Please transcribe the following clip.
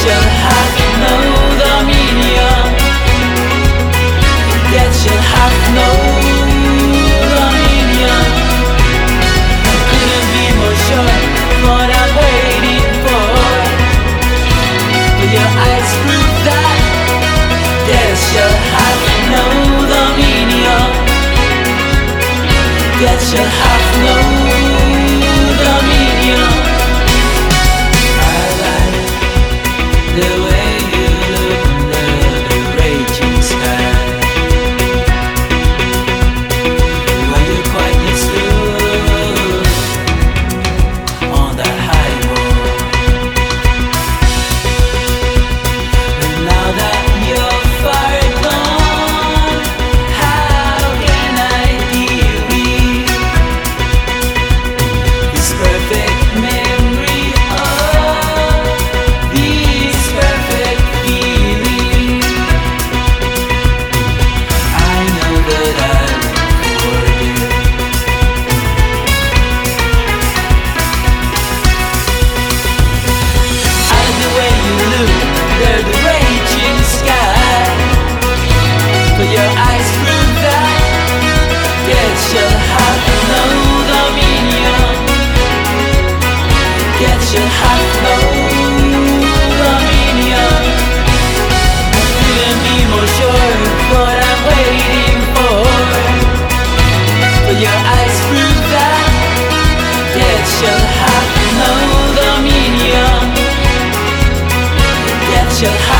shall have no dominion. That shall have no dominion. I couldn't be more sure what I'm waiting for. But your eyes prove that that shall have no dominion. That shall have no dominion. I like the way you look under the raging sky, when you quietly stood on that high wall. And now that you're far gone, how can I deal with this perfect memory of this perfect feeling? I know that I won't forget. I like the way you look under the raging sky, but your eyes prove that that shall have no dominion. That shall have no dominion. I couldn't be more sure what I'm waiting for, but your eyes prove that that shall have no dominion. That shall have